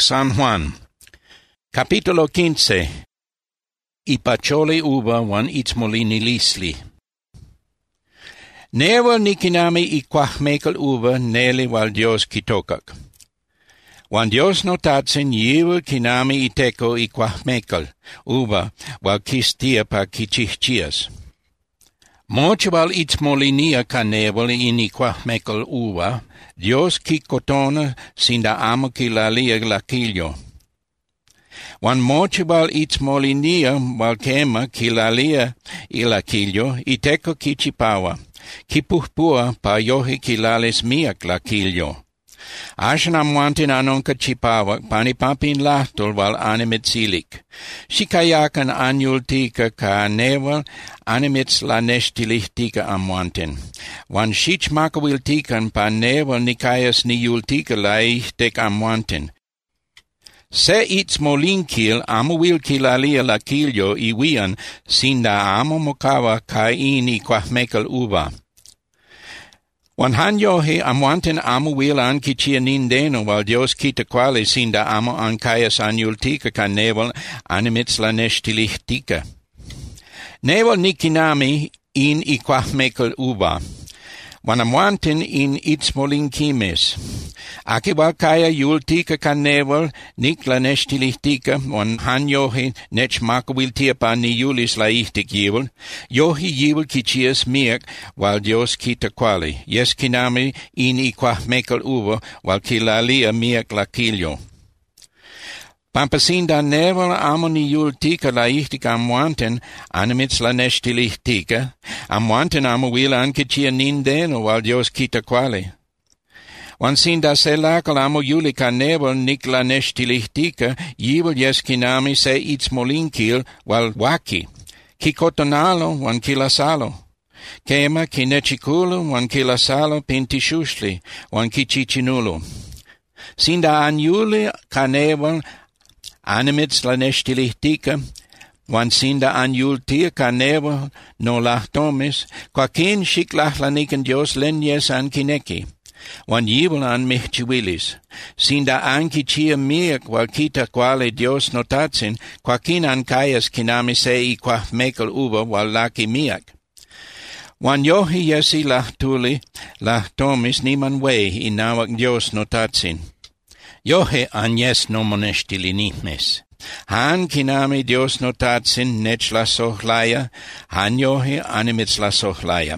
San Juan. Capítulo 15. Y pachole uva wan itzmolini lisli. Newa nikinami y kwahmekel uva neli wal Dios kitokak. Wan Dios notatsin yiwa kinami iteko y kwahmekel uva wal kistia pa kichichias. Moch wal itzmolinia kanewal in kwahmekel uva, Dios kikotona sinda amo kilalia lakillo. Wan moch wal itzmolinia wal kema kilalia ilakillo iteko kichipawa, kipuhpua pa yohi kilales miak lakillo. Ashan amwantin anonka chipawa panipapin lahtol wal animetzilik. Shikayakan anyultika ka newal animets laneshtilihtika amwantin. Wan shichmakawiltikan pa newal nikayas niyultika laihtek amwantin. Se itzmolinkil amuwil kilalia lakillo iwian sinda amo mokawa ka ini kwahmekel uva. Wan hanyohi amwanten amuwil an kichia nindeno wal Dios kita kwale sinda amo an kayas anyultika ka newal animits laneshtilihtika. Newal nikinami in ikwahmekel uva. Wan amwanten in itzmolinkimes. Aki wal kaya yultika ka newal nik laneshtilihtika wan hanyohi nechmakawiltia pa ni yulis laihtik yiwal. Yohi yiwal kichias miak wal Dios kita kwali. Yes kinami in ikwahmekel uva wal kilalia miak lakillo. Pampasinda newal amo ni yultika laihtik amwanten animits laneshtilihtika. Amwanten amo wilan kichia nindeno wal Dios kita kwali. Wan sinda selakal amo yulika newal nik laneshtilihtika yiwal yes kinami se itzmolinkil wal waki. Kikotonalo wan kilasalo. Kema kinechikulu wan kilasalo pintishushli wan kichichinulo. Sinda anyuli ka newal animits laneshtilihtika wan sinda anyultia ka newal no lahtomis kwakin shiklahlanikan Dios len yes an kineki. Wan yiwal an mihchiwilis. Sinda an kichia miak wal kita kwale Dios notatsin, kwakin an kayas kinami se i kwahmekel uva wal laki miak. Wan yohi yesi lahtuli lahtomis niman wei inawak Dios notatsin. Yohe an yes nomoneshtilinihmes. Han kinami Dios notatsin nech la sohlaya, han yohe animits la sohlaya.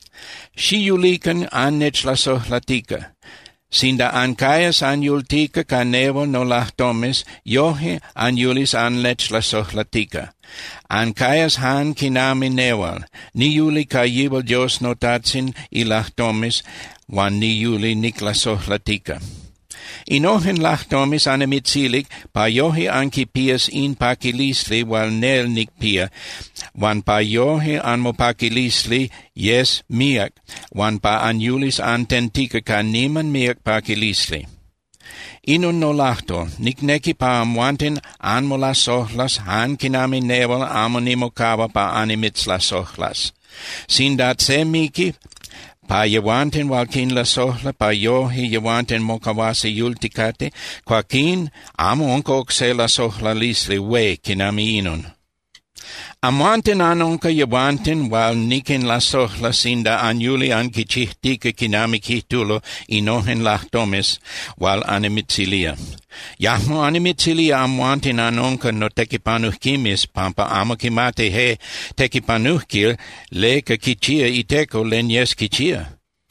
Shiyulikan an nech la sohlatika. Sinda an kayas an yultika ka nevo no lahtomes, yohe an yulis an lech la sohlatika. An kayas han kinami newal, ni yuli ka yiwal Dios notatsin i lahtomes, wan ni yuli nik la sohlatika. Inohen lahtomis animitzilik pa yohi anki pias in pakilisli wal nel nikpia, wan pa yohi an mo pakilisli yes miak, wan pa anyulis antentika ka niman miak pakilisli. Inun no lahto, nikneki pa amwantin an mo la sohlas, han kinami newal amo nimokawa pa animits la sohlas. Sindat se miki, pa yawanten walkin la sohla pa yohi yawanten mokawasi yultikate, kwakin amo onko okse la sohla lisli we kinami inun. Amwanten anonka yawanten wal nikin la sohla sinda anyuli an kichihtika kinami kihtulo inohen lahtomes wal animitzilia. Yahmo animitzilia amwanten anonka no tekipanuhkimis pampa amo kimate he tekipanuhkil leka kichia iteko len yes kichia.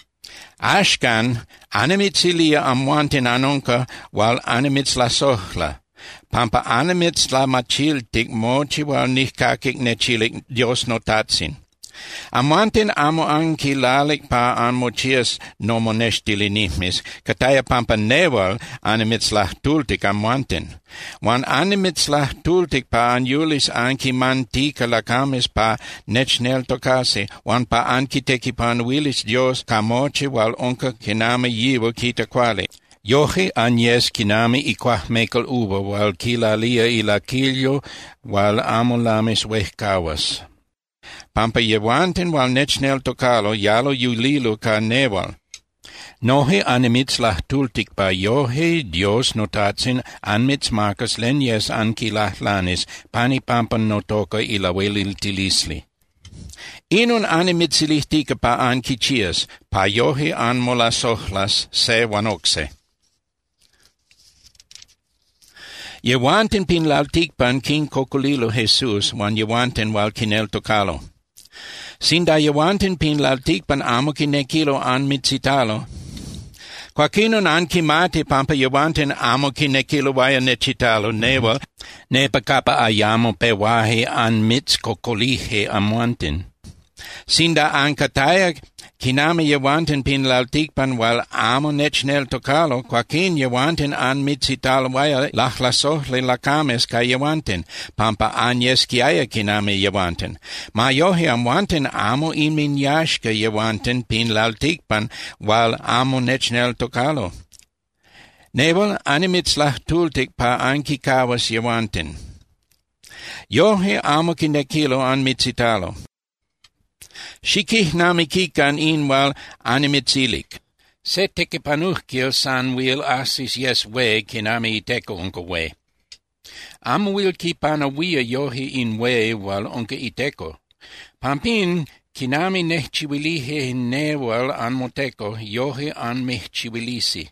Ashkan animitzilia amwanten anonka wal animits la sohla. Pampa animits la machiltik mochi wal nihkakik nechilik Dios notatsin. Amwanten amo anki lalik pa an mochias nomoneshtilinihmis, kataya pampa newal animits lahtultik amwanten. Wan animits lahtultik pa an yulis anki mantika lakamis pa nechnel tokase, wan pa anki tekipan wilis Dios kamochi wal onka kinami yiwo kita kwale. Yohe an yes kinami ikwahmekel uva wal kilalia ilakillo wal amo lamis wehkawas. Pampa yewanten wal nechnel tokalo yalo yulilo ka newal. Nohe animits lahtultik pa Johe Dios notatsin anmits markas lenyes anki lahlanis pani pampan notoka ilawelil tilisli. Inun animitsilihtika pa anki chias pa Johe anmola sohlas se wanokse. Yewanten pin laltikpan kin kokolilo Jesus wan yewanten wal kinel tokalo. Sinda yewanten pin laltikpan amo kinekilo anmitsitalo. Quaquinon ankimate pampa yewanten amo kinekilo vaya necitalo newa nepa kapa ayamo pewahe anmits kokolihe amuanten. Sinda ankataya kiname yewanten pin laltikpan wal amo nechnel tokalo, quaquin yewanten anmitsitalo vaya lahlasohle lakames ka yewanten, pampa anyeskiaya kiname yewanten. Ma Johe amuanten amo inmin yashka yewanten pin laltikpan wal amo nechnel tokalo. Nebel animits lahtultik pa ankikawas yewanten. Johe amo kinekilo anmitsitalo. Shikih namikikan inwal animitzilik. Se teke panuhkil san wil asis yes we kinami iteko unka we. Am wil kipana wia Johe in we wal unka iteko. Pampin kinami nehchiwilihe ne wal anmoteko Johe an mehchiwilisi.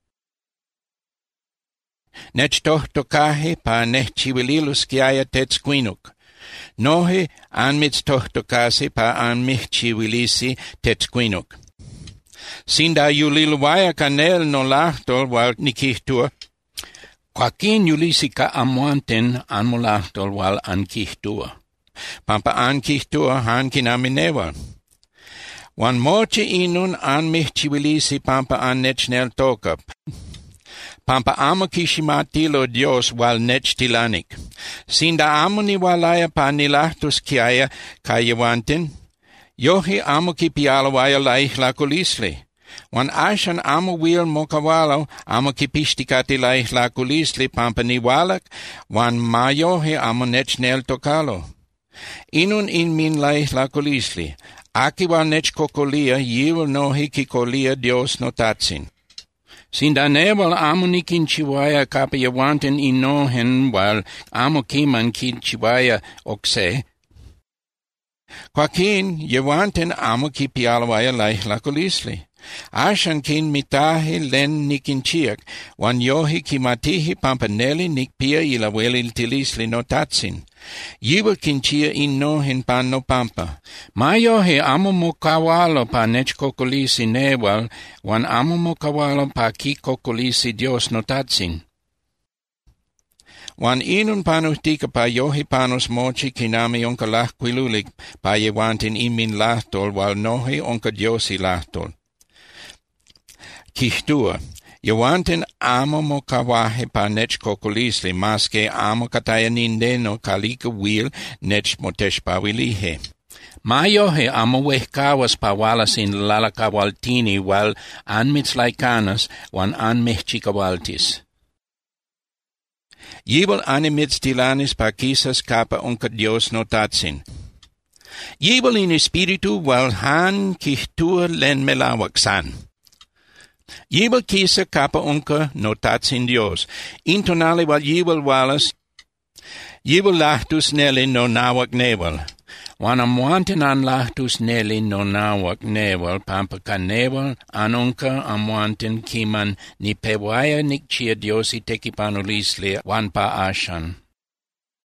Nechtohtokahe pa nehchiwililus kiaya tetsquinuk. Nohe anmits tohtokasi pa anmihchiwilisi tetsquinuk. Sinda yulilwaya kanel no lahtol wal nikihtua. Quaquin yulisi ka amuanten anmolahtol wal ankihtua. Pampa ankihtua han kinaminewal. Wan moche inun anmihchiwilisi pampa annechnel tokap. Pampa amo kishimatilo Dios wal nechtilanik. Sinda amo ni walaya pa nilahtus kiaya kayewanten. Johe amo kipialawaya laich lakulisli. Wan ashan amo wil mokawalo amo kipistikati laich lakulisli pampa niwalak. Wan ma Johe amo nechnel tokalo. Inun in min laich lakulisli. Aki wal nechkokolia yiwal nohi kikolia Dios notatsin. Sinda nebal amo nikin chiwaya kapa yewanten inohen wal amo kiman kin chiwaya okse. Quaquin yewanten amo kipialawaya laich lakulisli. Ashan kin mitahe len nikin chiak, wan Johe kimatihi pampaneli nikpia ilawelil tilisli notatsin. Yiwa kinchia inohen pan no pampa. Ma Johe amo mokawalo pa nechkokolisi newal, wan amo mokawalo pa kikokolisi Dios notatsin. Wan inun panuhtika pa Johe panus mochi kinami onka lahquilulik pa yewanten imin lahtol wal nohe onka Diosi lahtol. Kihtua. Yewanten amo mokawahe pa nechkokolisli maske amo kataya nindeno kalika wil nech moteshpawilihe. Ma Johe amo wehkawas pa walas in lalakawaltini wal anmitslaikanas wan anmehchikawaltis. Yibal animitstilanis pa kisas kapa onka Dios notatsin. Yibal in espiritu wal han kihtua len melawaksan. Yibal kisa kapa unka notatsin Dios. Intonali wal yibal walas. Yibal lahtus neli no nawak newal. Wan amuanten an lahtus neli no nawak newal. Pampa ka newal anunka amuanten kiman ni pewaya nikchia Diosi tekipanulisli wan pa ashan.